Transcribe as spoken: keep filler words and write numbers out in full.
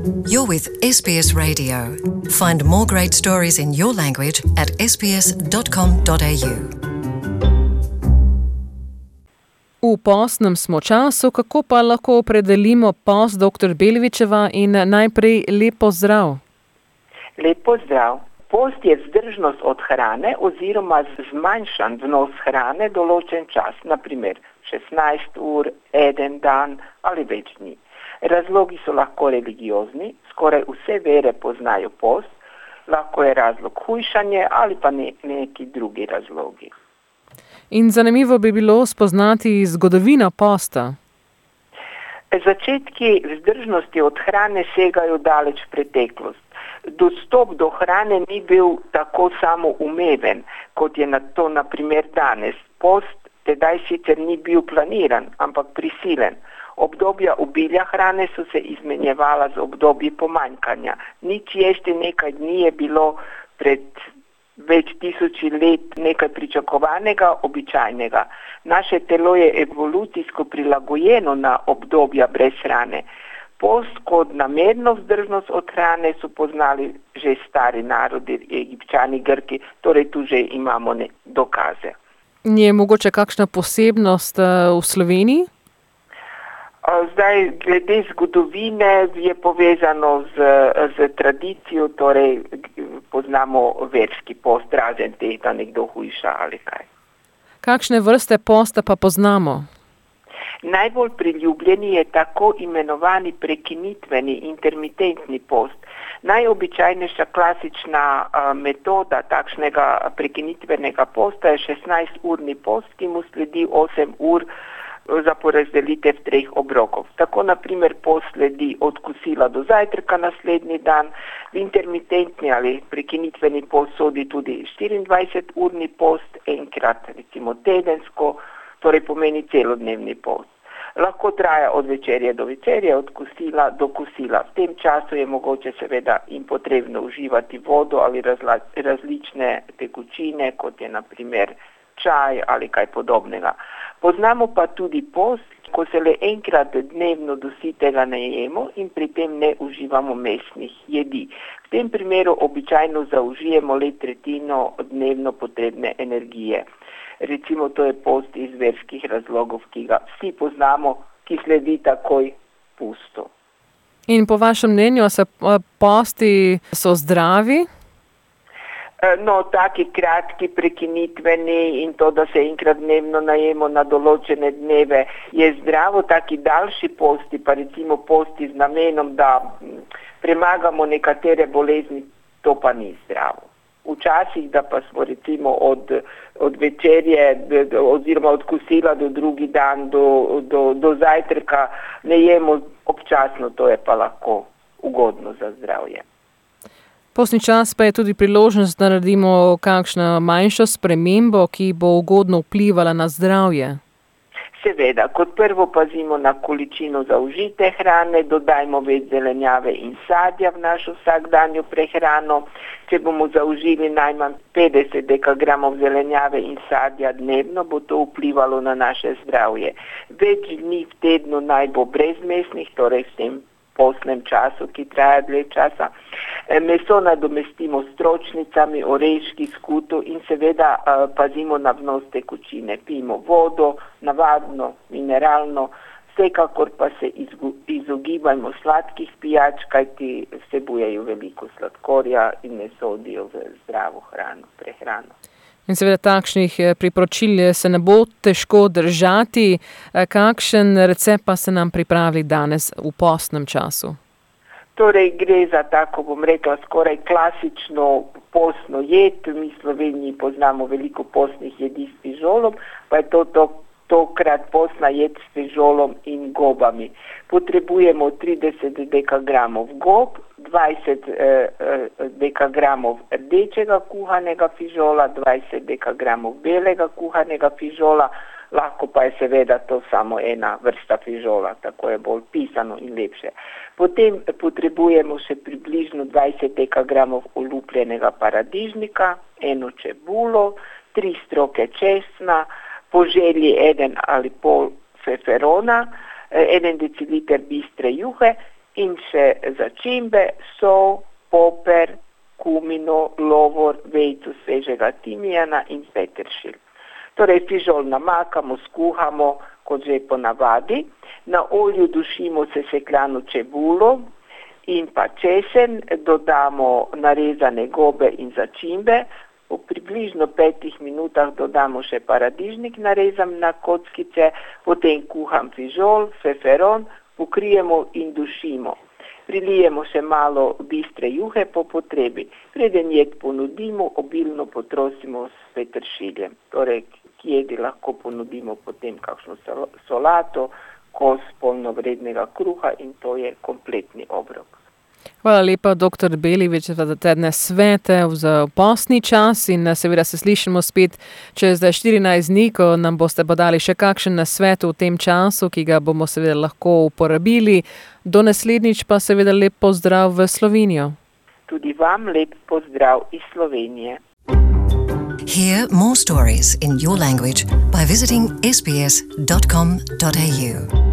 You're with S B S Radio. Find more great stories in your language at s b s dot com dot a u. V postnem smo času, kako pa lahko opredelimo post, doktor Belevičeva, in najprej lep pozdrav. Lep pozdrav. Post je vzdržnost od hrane oziroma zmanjšan vnos hrane določen čas, naprimer šestnajst ur, eden dan ali več dni. Razlogi so lahko religiozni, skoraj vse vere poznajo post, lahko je razlog hujšanje ali pa ne, neki drugi razlogi. In zanimivo bi bilo spoznati zgodovino posta. Začetki vzdržnosti od hrane segajo daleč v preteklost. Dostop do hrane ni bil tako samoumeven, kot je na to na primer danes. Post tedaj sicer ni bil planiran, ampak prisilen. Obdobja obilja hrane so se izmenjevala z obdobji pomanjkanja. Nič jesti nekaj dni je bilo pred več tisoči let nekaj pričakovanega, običajnega. Naše telo je evolucijsko prilagojeno na obdobja brez hrane. Post kot namerno vzdržnost od hrane so poznali že stari narodi, Egipčani, Grki, torej tu že imamo ne, dokaze. Je mogoče kakšna posebnost uh, v Sloveniji? Zdaj, glede zgodovine je povezano z, z tradicijo, torej poznamo verski post, razen teh, da nekdo hujša ali kaj. Kakšne vrste posta pa poznamo? Najbolj priljubljeni je tako imenovani prekinitveni intermitentni post. Najobičajnejša klasična uh, metoda takšnega prekinitvenega posta je šestnajsturni post, ki mu sledi osem ur za porazdelitev treh obrokov. Tako na primer post sledi od kosila do zajtrka naslednji dan. V intermitentni ali prekinitveni post sodi tudi štiriindvajseturni post, enkrat recimo tedensko, torej pomeni celodnevni post. Lahko traja od večerje do večerje, od kosila do kosila. V tem času je mogoče seveda in potrebno uživati vodo ali razla, različne tekočine, kot je na primer čaj ali kaj podobnega. Poznamo pa tudi post, ko se le enkrat dnevno do sitega najemo in pri tem ne uživamo mesnih jedi. V tem primeru običajno zaužijemo le tretjino dnevno potrebne energije. Recimo to je post iz verskih razlogov, ki ga vsi poznamo, ki sledi takoj pustu. In po vašem mnenju se posti so zdravi? No, taki kratki, prekinitveni in to, da se enkrat dnevno najemo na določene dneve, je zdravo. Taki daljši posti, pa recimo posti z namenom, da premagamo nekatere bolezni, to pa ni zdravo. Včasih, da pa smo recimo od, od večerje oziroma od kosila do drugi dan, do, do, do zajtrka ne jemo občasno, to je pa lahko ugodno za zdravje. Postni čas pa je tudi priložnost, da naredimo kakšno manjšo spremembo, ki bo ugodno vplivala na zdravje. Seveda, kot prvo pazimo na količino zaužite hrane, dodajmo več zelenjave in sadja v našo vsakdanjo prehrano. Če bomo zaužili najmanj petdeset dekagramov zelenjave in sadja dnevno, bo to vplivalo na naše zdravje. Več dni v tednu naj bo brezmesnih, torej s tem postnem času, ki traja dlje časa. Meso nadomestimo s stročnicami, oreški, skuto in seveda uh, pazimo na vnos tekočine. Pijmo vodo, navadno, mineralno, vsekakor pa se izgu, izogibajmo sladkih pijač, kajti vsebujejo veliko sladkorja in ne sodijo v zdravo hrano, prehrano. In seveda takšnih priporočil se ne bo težko držati. Kakšen recept pa se nam pripravi danes v postnem času? Torej gre za tako, bom rekla, skoraj klasično postno jed. Mi v Sloveniji poznamo veliko postnih jedi s fižolom, pa je to, to tokrat postna jed s fižolom in gobami. Potrebujemo trideset dekagramov gob, dvajset eh, dekagramov rdečega kuhanega fižola, dvajset dekagramov belega kuhanega fižola, lahko pa je seveda to samo ena vrsta fižola, tako je bolj pisano in lepše. Potem potrebujemo še približno dvajset dekagramov olupljenega paradižnika, eno čebulo, tri stroke česna, po želji eden ali pol feferona, en deciliter bistre juhe In še začimbe, sol, poper, kumino, lovor, vejico svežega timijana in peteršilj. Torej fižol namakamo, skuhamo, kot že po navadi. Na olju dušimo sesekljano čebulo in pa česen, dodamo narezane gobe in začimbe. V približno petih minutah dodamo še paradižnik narezan na kockice, potem kuham fižol, feferon, pokrijemo in dušimo. Prilijemo še malo bistre juhe po potrebi. Preden jed ponudimo, obilno potrosimo s peteršiljem. Torej, k jedi lahko ponudimo potem kakšno solato, kos polnovrednega kruha in to je kompletni obrok. Hvala lepa, doktor Belivič, za te nasvete za postni čas in seveda se slišimo spet čez štirinajst dni, ko nam boste podali še kakšen nasvet v tem času, ki ga bomo seveda lahko uporabili. Do naslednjič pa seveda lep pozdrav v Slovenijo. Tudi vam lep pozdrav iz Slovenije. Hear more stories in your language by visiting s b s dot com dot a u.